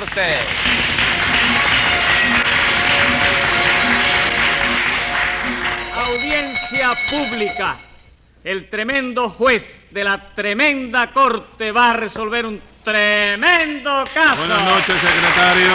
usted. Audiencia pública. El tremendo juez de la tremenda corte va a resolver un tremendo caso. Buenas noches, secretario.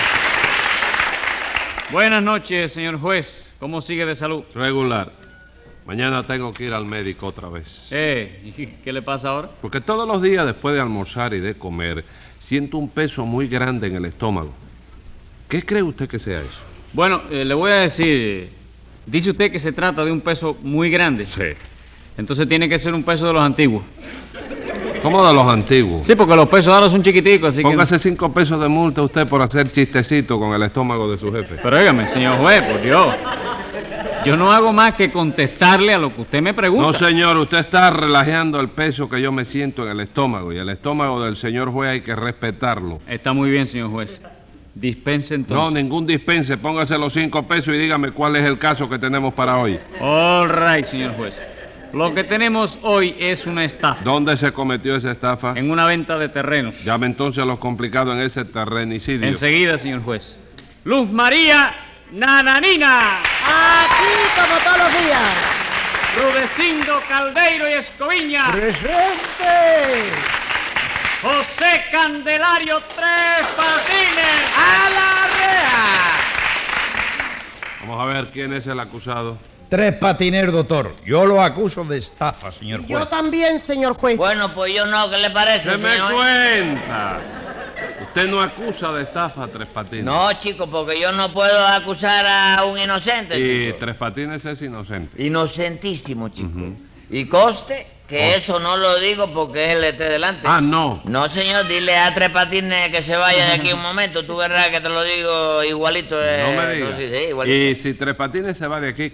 Buenas noches, señor juez. ¿Cómo sigue de salud? Regular. Mañana tengo que ir al médico otra vez. ¿Y qué le pasa ahora? Porque todos los días después de almorzar y de comer, siento un peso muy grande en el estómago. ¿Qué cree usted que sea eso? Bueno, le voy a decir... Dice usted que se trata de un peso muy grande. Sí. Entonces tiene que ser un peso de los antiguos. ¿Cómo de los antiguos? Sí, porque los pesos ahora son chiquiticos, así Póngase 5 pesos de multa usted por hacer chistecito con el estómago de su jefe. Pero óigame, señor juez, por Dios. Yo no hago más que contestarle a lo que usted me pregunta. No, señor, usted está relajando el peso que yo me siento en el estómago. Y el estómago del señor juez hay que respetarlo. Está muy bien, señor juez. Dispense entonces. No, ningún dispense. Póngase los 5 pesos y dígame cuál es el caso que tenemos para hoy. All right, señor juez. Lo que tenemos hoy es una estafa. ¿Dónde se cometió esa estafa? En una venta de terrenos. Llame entonces a los complicados en ese terrenicidio. Enseguida, señor juez. Luz María Nananina. Aquí como todos los días. Rudecindo Caldeiro y Escoviña. ¡Presente! José Candelario Tres Patines. ¡A la rea! Vamos a ver quién es el acusado. Tres Patines, doctor. Yo lo acuso de estafa, señor juez. Yo también, señor juez. Bueno, pues yo no, ¿qué le parece, ¡Se me señor? cuenta! Usted no acusa de estafa a Tres Patines. No, chico, porque yo no puedo acusar a un inocente, Y chico. Tres Patines es inocente. Inocentísimo, chico. Ujú. Y conste que eso no lo digo porque él esté delante. Ah, no. No, señor, dile a Tres Patines que se vaya de aquí un momento. Tú verás que te lo digo igualito. No me diga. Sí, igualito. Y si Tres Patines se va de aquí,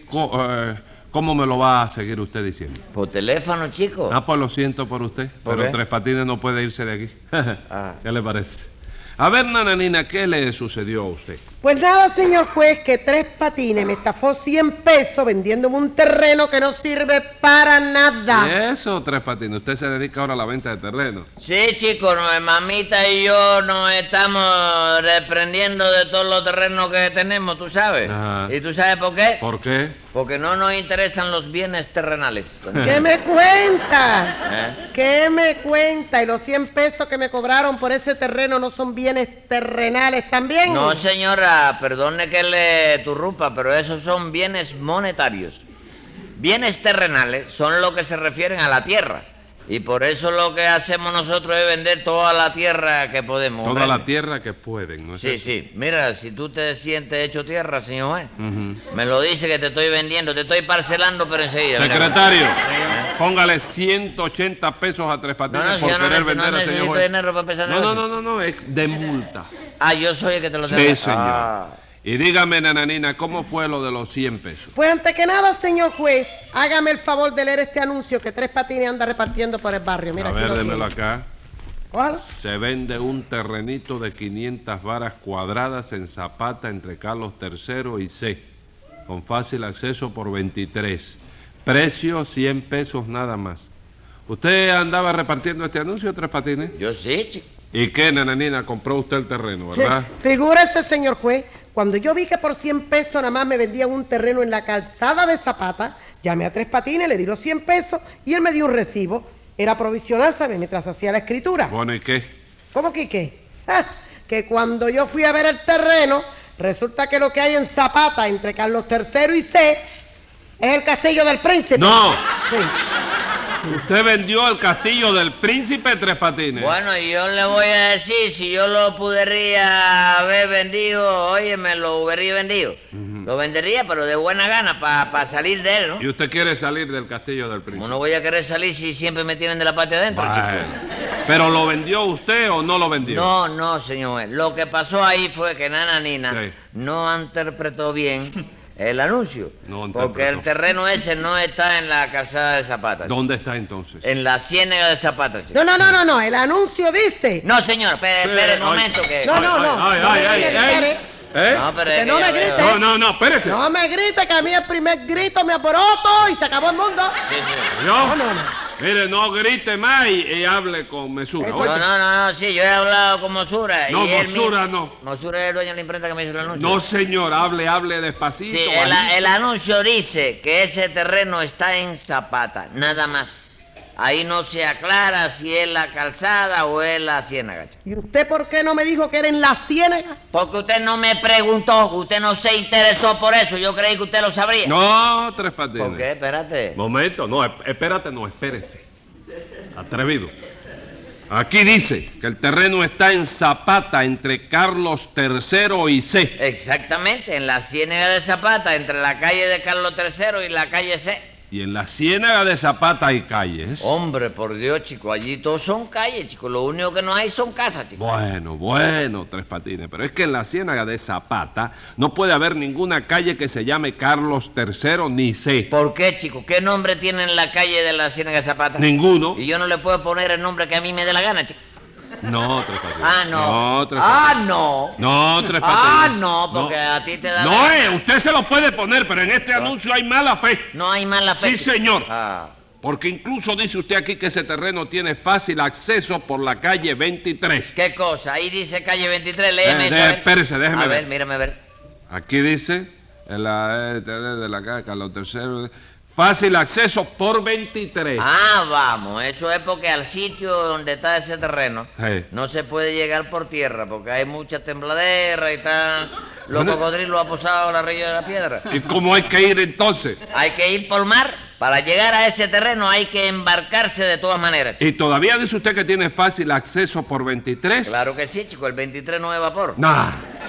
¿cómo me lo va a seguir usted diciendo? Por teléfono, chico. Ah, pues lo siento por usted, ¿Por pero qué? Tres Patines no puede irse de aquí. Ah. ¿Qué le parece? A ver, Nananina, ¿qué le sucedió a usted? Pues nada, señor juez, que Tres Patines me estafó 100 pesos vendiéndome un terreno que no sirve para nada. ¿Y eso, Tres Patines? Usted se dedica ahora a la venta de terreno. Sí, chico, mamita y yo nos estamos desprendiendo de todos los terrenos que tenemos, tú sabes. Ajá. ¿Y tú sabes por qué? ¿Por qué? Porque no nos interesan los bienes terrenales. ¿Qué me cuenta? ¿Eh? ¿Qué me cuenta? ¿Y los 100 pesos que me cobraron por ese terreno no son bienes terrenales también? No, señora, perdone que le turrupa, pero esos son bienes monetarios. Bienes terrenales son lo que se refieren a la tierra. Y por eso lo que hacemos nosotros es vender toda la tierra que podemos. Toda ¿comprende? la tierra que pueden, ¿no es Sí, eso? sí. Mira, si tú te sientes hecho tierra, señor juez, Ujú. me lo dice que te estoy vendiendo, te estoy parcelando, pero enseguida. mira. Secretario, póngale 180 pesos a Tres No, Patines no, si por yo no, querer no vender al señor necesito juez. dinero para empezar No, negocio. no, es de multa. Ah, yo soy el que te lo Sí, tengo. señor. Ah. Y dígame, Nananina, ¿cómo fue lo de los 100 pesos? Pues antes que nada, señor juez, hágame el favor de leer este anuncio que Tres Patines anda repartiendo por el barrio. Mira, A aquí ver, lo démelo tiene. acá. Cójalo. Se vende un terrenito de 500 varas cuadradas en Zapata entre Carlos III y C, con fácil acceso por 23. Precio 100 pesos nada más. ¿Usted andaba repartiendo este anuncio, Tres Patines? Yo sí, chico. ¿Y qué, Nananina? Compró usted el terreno, ¿verdad? Figúrese, señor juez, cuando yo vi que por 100 pesos nada más me vendían un terreno en la calzada de Zapata, llamé a Tres Patines, le di los 100 pesos y él me dio un recibo. Era provisional, ¿sabe? Mientras hacía la escritura. Bueno, ¿y qué? ¿Cómo que qué? Ah, que cuando yo fui a ver el terreno, resulta que lo que hay en Zapata entre Carlos III y C es el Castillo del Príncipe. ¡No! Sí. Usted vendió el castillo del príncipe Tres Patines. Bueno, y yo le voy a decir, si yo lo pudiera haber vendido, oye, me lo hubiera vendido. Lo vendería, pero de buena gana, para salir de él, ¿no? ¿Y usted quiere salir del castillo del ¿Cómo príncipe? no voy a querer salir si siempre me tienen de la parte adentro, Bueno. chico? ¿Pero lo vendió usted o no lo vendió? No, no, señor. Lo que pasó ahí fue que Nananina Sí. no interpretó bien el anuncio. No porque el interpretó. terreno ese no está en la calzada de Zapata. ¿Dónde está entonces? En la ciénaga de Zapata, chico. No, el anuncio dice... No, señor, espere, Sí, espere un ay. momento que... No, no, no. Ay, No me ay, grite, ay, espere. ¿Eh? No, pero Que es que no ya me veo. grite. No, espérese. No me grite, que a mí el primer grito me aporoto y se acabó el mundo. Sí, sí. ¿Yo? No. Mire, no grite más y hable con mesura. Eso oye. No, sí, yo he hablado con Mosura. No, y él Mosura mismo- no. Mosura es el dueño de la imprenta que me hizo el anuncio. No, señor, hable despacito. Sí, bajito. el anuncio dice que ese terreno está en Zapata, nada más. Ahí no se aclara si es la calzada o es la ciénaga, chico. ¿Y usted por qué no me dijo que era en la ciénaga? Porque usted no me preguntó, usted no se interesó por eso, yo creí que usted lo sabría. No, Tres Patines. ¿Por qué? Espérate. Momento, no, espérate, no, espérese. Atrevido. Aquí dice que el terreno está en Zapata entre Carlos III y C. Exactamente, en la ciénaga de Zapata, entre la calle de Carlos III y la calle C. Y en la ciénaga de Zapata hay calles. Hombre, por Dios, chico, allí todos son calles, chico. Lo único que no hay son casas, chico. Bueno, Tres Patines, pero es que en la ciénaga de Zapata no puede haber ninguna calle que se llame Carlos III ni C. ¿Por qué, chico? ¿Qué nombre tiene la calle de la ciénaga de Zapata? Ninguno. Y yo no le puedo poner el nombre que a mí me dé la gana, chico. No, Tres Patines. Ah, no. No, Tres Patines. Ah, no. No, Tres Patines. Ah, no, porque a ti te da la No, gana. usted se lo puede poner, pero en este No. anuncio hay mala fe. No hay mala fe. Sí, chico. señor. Ah. Porque incluso dice usted aquí que ese terreno tiene fácil acceso por la calle 23. ¿Qué cosa? Ahí dice calle 23, léeme eso. a ver. Espérese, déjeme A ver. ver, mírame a ver. Aquí dice, en la de la calle Carlos III, fácil acceso por 23. Ah, vamos, eso es porque al sitio donde está ese terreno Sí. no se puede llegar por tierra porque hay mucha tembladera y están los Bueno. cocodrilos aposados a la orilla de la piedra. ¿Y cómo hay que ir entonces? Hay que ir por mar. Para llegar a ese terreno hay que embarcarse de todas maneras, chico. ¿Y todavía dice usted que tiene fácil acceso por 23? Claro que sí, chico, el 23 no es vapor. Nah.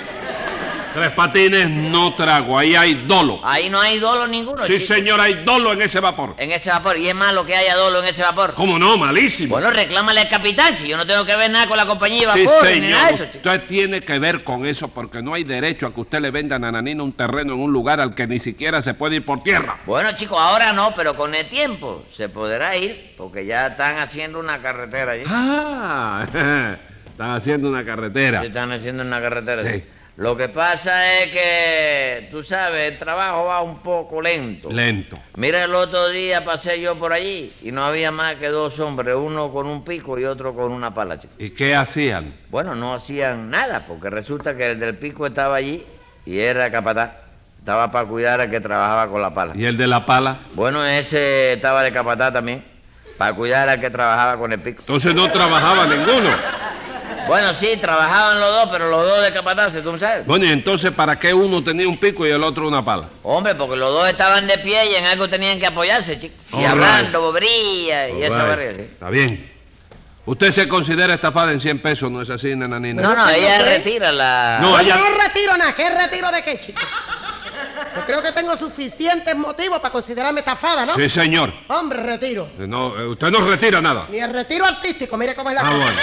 Tres Patines no trago, ahí hay dolo. Ahí no hay dolo ninguno, Sí, chico, señor, hay dolo en ese vapor. en ese vapor. Y es malo que haya dolo en ese vapor. ¿Cómo no? Malísimo. Bueno, reclámale al capitán, si yo no tengo que ver nada con la compañía de Sí, vapor ni nada de eso, señor, chico. usted tiene que ver con eso porque no hay derecho a que usted le venda a Nananina un terreno en un lugar al que ni siquiera se puede ir por tierra. Bueno, chicos, ahora no, pero con el tiempo se podrá ir porque ya están haciendo una carretera allí. Ah, están haciendo una carretera. Sí, están haciendo una carretera. Sí. Sí. Lo que pasa es que, tú sabes, el trabajo va un poco lento. Lento. Mira, el otro día pasé yo por allí y no había más que dos hombres, uno con un pico y otro con una pala, chico. ¿Y qué hacían? Bueno, no hacían nada porque resulta que el del pico estaba allí y era capataz. Estaba para cuidar al que trabajaba con la pala. ¿Y el de la pala? Bueno, ese estaba de capataz también, para cuidar al que trabajaba con el pico. Entonces no trabajaba ninguno. Bueno, sí, trabajaban los dos, pero los dos de capataz, ¿tú no sabes? Bueno, ¿y entonces para qué uno tenía un pico y el otro una pala? Hombre, porque los dos estaban de pie y en algo tenían que apoyarse, chicos. Y All hablando, bobería y esa All right. barriga, sí. Está bien. Usted se considera estafada en 100 pesos, ¿no es así, Nananina? No, no, ella ¿qué? retira la... No, Yo allá- no retiro nada. ¿Qué retiro de qué, chico? Yo creo que tengo suficientes motivos para considerarme estafada, ¿no? Sí, señor. Hombre, retiro. No, usted no retira nada. Ni el retiro artístico, mire cómo es la Ah, cosa. bueno.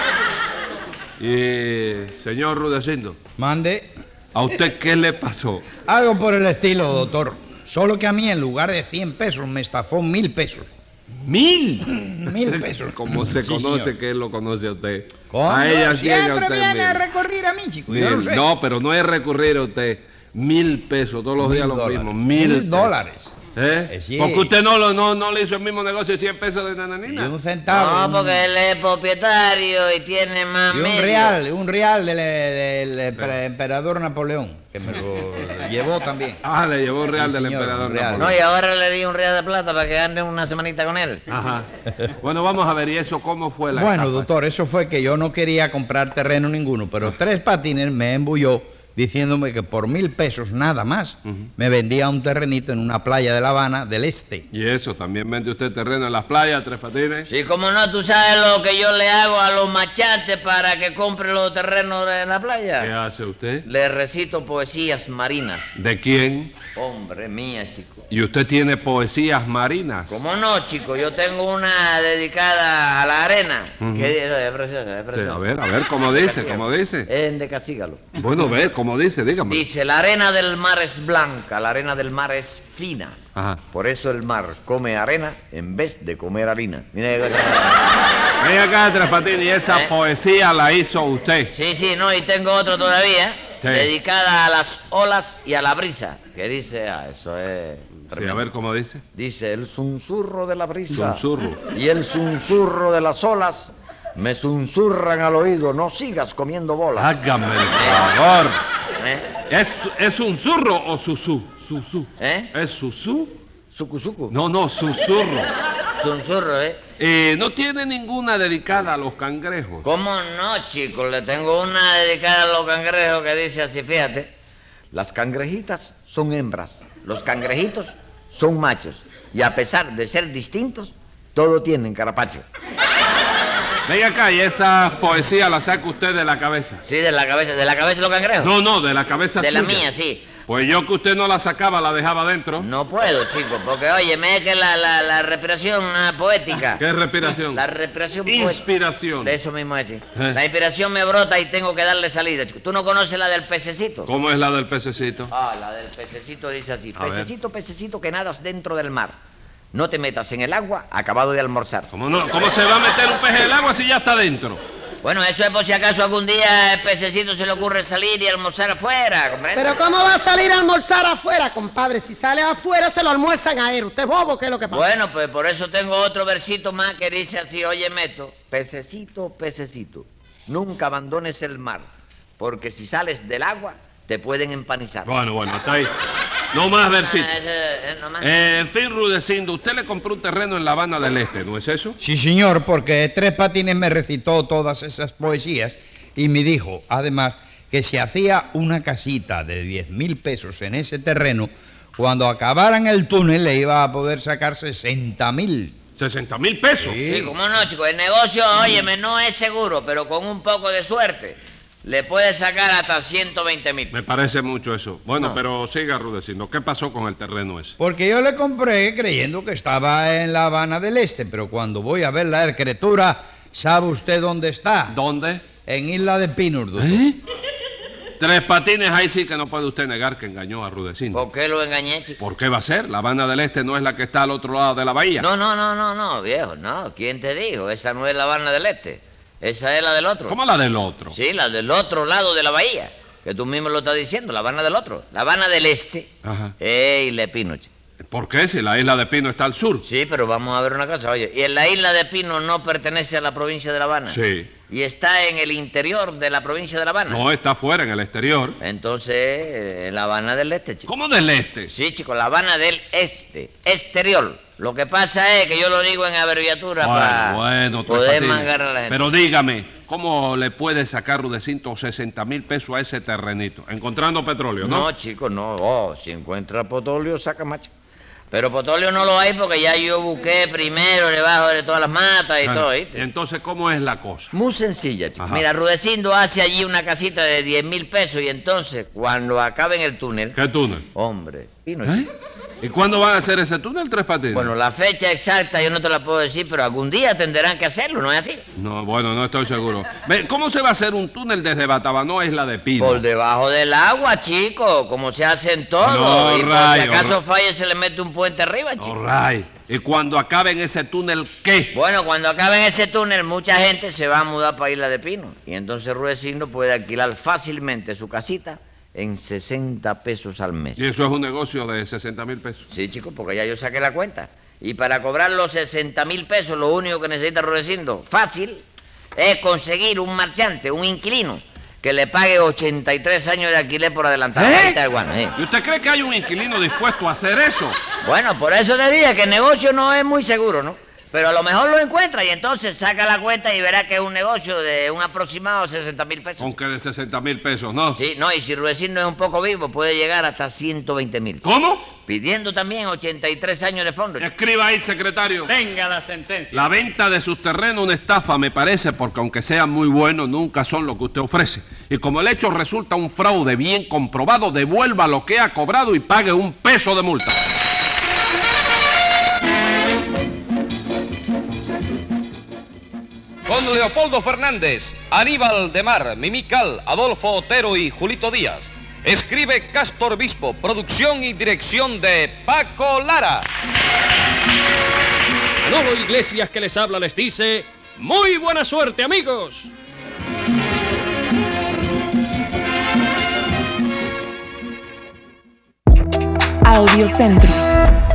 Y, señor Rudecindo, Mande. ¿a usted qué le pasó? Algo por el estilo, doctor. Solo que a mí en lugar de 100 pesos me estafó 1000 pesos. ¡1000! 1000 pesos. Como se Sí, conoce señor. que él lo conoce a usted. ¿Cómo? A ella sí a Siempre usted viene a 1000. recurrir a mí, chico. Yo lo sé. No, pero no es recurrir a usted. 1000 pesos, todos los días lo $1000. mismo. 1000 $1000. ¿Eh? Sí. Porque usted no le hizo el mismo negocio de 100 pesos de Nananina. Y un centavo. No, porque él es propietario y tiene más y un medios. real del emperador Napoleón, que me lo llevó también. Ah, le llevó un real Sí, del señor, emperador un real. Napoleón. No, y ahora le di un real de plata para que ande una semanita con él. Ajá. Bueno, vamos a ver, ¿y eso cómo fue la Bueno, estafa? doctor, eso fue que yo no quería comprar terreno ninguno, pero Tres Patines me embulló diciéndome que por 1000 pesos nada más me vendía un terrenito en una playa de La Habana del Este. ¿Y eso? ¿También vende usted terreno en las playas, Tres Patines? Sí, como no, tú sabes lo que yo le hago a los machates para que compre los terrenos de la ¿Qué playa. hace usted? Le recito poesías marinas. ¿De quién? Hombre mía, chico. ¿Y usted tiene poesías marinas? ¿Cómo no, chico? Yo tengo una dedicada a la arena. Ujú. Es preciosa, es Sí, preciosa. a ver, ¿cómo dice? ¿Cómo dice? Es de Cacígalo. Bueno, a ver, ¿cómo dice? Dígame. Dice, la arena del mar es blanca, la arena del mar es fina. Ajá. Por eso el mar come arena en vez de comer harina. Mira qué cosa. Ven acá, Tres Patines, y esa ¿Eh? poesía la hizo usted. Sí, sí, no, y tengo otro todavía. Sí. Dedicada a las olas y a la brisa. Que dice, eso es... Sí, a ver cómo dice. Dice, el susurro de la brisa. Susurro. Y el susurro de las olas me susurran al oído, no sigas comiendo bolas. Hágame el favor. ¿Eh? ¿Es un zurro o susú? Susú. ¿Eh? ¿Es susú? Sucusucu. No, susurro. Susurro, ¿eh? ¿No tiene ninguna dedicada a los cangrejos? ¿Cómo no, chicos? Le tengo una dedicada a los cangrejos que dice así, fíjate. Las cangrejitas son hembras, los cangrejitos son machos. Y a pesar de ser distintos, todos tienen carapacho. Venga acá, ¿y esa poesía la saca usted de la cabeza? Sí, de la cabeza de los cangrejos. No, de la cabeza de suya. la mía, sí. Pues yo que usted no la sacaba, la dejaba dentro. No puedo, chicos, porque óyeme, es que la respiración poética. ¿Qué respiración? La respiración poética. Inspiración. De eso mismo es, sí. La inspiración me brota y tengo que darle salida, chicos. ¿Tú no conoces la del pececito? ¿Cómo es la del pececito? Ah, la del pececito dice así. A ver. Pececito, pececito que nadas dentro del mar. No te metas en el agua acabado de almorzar. ¿Cómo no? ¿Cómo se va a meter un pez en el agua si ya está dentro? Bueno, eso es por si acaso algún día el pececito se le ocurre salir y almorzar afuera, ¿comprende? Pero ¿cómo va a salir a almorzar afuera, compadre? Si sale afuera se lo almuerzan a él. ¿Usted es bobo? ¿Qué es lo que pasa? Bueno, pues por eso tengo otro versito más que dice así, óyeme esto. Pececito, pececito, nunca abandones el mar, porque si sales del agua te pueden empanizar. Bueno, está ahí. No más versitos. No más. En fin, Rudecindo, usted le compró un terreno en La Habana del Este, ¿no es eso? Sí, señor, porque Tres Patines me recitó todas esas poesías y me dijo, además, que si hacía una casita de 10,000 pesos en ese terreno, cuando acabaran el túnel le iba a poder sacar 60,000. ¿60,000 pesos? Sí, cómo no, chicos. El negocio, óyeme, no es seguro, pero con un poco de suerte le puede sacar hasta 120,000. Me parece mucho eso. Bueno, No. pero siga, Rudecindo. ¿Qué pasó con el terreno ese? Porque yo le compré creyendo que estaba en La Habana del Este, pero cuando voy a ver la escritura, ¿sabe usted dónde está? ¿Dónde? En Isla de Pinos, doctor. Tres Patines, ahí sí que no puede usted negar que engañó a Rudecindo. ¿Por qué lo engañé, chico? ¿Por qué va a ser? La Habana del Este no es la que está al otro lado de la bahía. No, viejo, no. ¿Quién te dijo? Esa no es la Habana del Este. Esa es la del otro. ¿Cómo la del otro? Sí, la del otro lado de la bahía. Que tú mismo lo estás diciendo, la Habana del otro. La Habana del Este. Ajá. Y Le Pino, chico. ¿Por qué? Si la isla de Pino está al sur. Sí, pero vamos a ver una cosa, oye. Y en la isla de Pino no pertenece a la provincia de La Habana. Sí. Y está en el interior de la provincia de La Habana. No, está afuera, en el exterior. Entonces, en La Habana del Este, chico. ¿Cómo del este? Sí, chico, La Habana del Este, exterior. Lo que pasa es que yo lo digo en abreviatura para Bueno, Tres poder Patines. mangar a la gente. Pero dígame, ¿cómo le puede sacar Rudecindo 60,000 pesos a ese terrenito? Encontrando petróleo, ¿no? No, chico, no. Oh, si encuentra petróleo, saca macho. Pero petróleo no lo hay porque ya yo busqué primero debajo de todas las matas y todo, ¿Y ¿viste? entonces cómo es la cosa? Muy sencilla, chico. Ajá. Mira, Rudecindo hace allí una casita de 10,000 pesos y entonces, cuando acaben el túnel... ¿Qué túnel? Hombre, Pino, ¿Eh? chico. ¿Y cuándo van a hacer ese túnel, Tres Patines? Bueno, la fecha exacta yo no te la puedo decir, pero algún día tendrán que hacerlo, ¿no es así? No, bueno, no estoy seguro. Ve, ¿cómo se va a hacer un túnel desde Batabanó a Isla de Pino? Por debajo del agua, chico, como se hacen todos. No, y por rayo, si acaso no. falla se le mete un puente arriba, chico. All right. ¿Y cuando acaben ese túnel, qué? Bueno, cuando acaben ese túnel, mucha gente se va a mudar para Isla de Pino. Y entonces Rudecindo puede alquilar fácilmente su casita en 60 pesos al mes. Y eso es un negocio de 60,000 pesos. Sí, chico, porque ya yo saqué la cuenta. Y para cobrar los 60,000 pesos, lo único que necesita Rudecindo, fácil, es conseguir un marchante, un inquilino, que le pague 83 años de alquiler por adelantado. Ahí está el guano, sí. ¿Y usted cree que hay un inquilino dispuesto a hacer eso? Bueno, por eso te dije que el negocio no es muy seguro, ¿no? Pero a lo mejor lo encuentra y entonces saca la cuenta y verá que es un negocio de un aproximado de 60,000 pesos. Aunque de 60,000 pesos, ¿no? Sí, no, y si Rudecindo es un poco vivo, puede llegar hasta 120,000. ¿Cómo? Pidiendo también 83 años de fondo. chico. Escriba ahí, secretario. Venga la sentencia. La venta de sus terrenos una estafa, me parece, porque aunque sean muy buenos, nunca son lo que usted ofrece. Y como el hecho resulta un fraude bien comprobado, devuelva lo que ha cobrado y pague un peso de multa. Con Leopoldo Fernández, Aníbal de Mar, Mimical, Adolfo Otero y Julito Díaz. Escribe Castor Bispo, producción y dirección de Paco Lara. Manolo Iglesias, que les habla, les dice: ¡muy buena suerte, amigos! Audiocentro.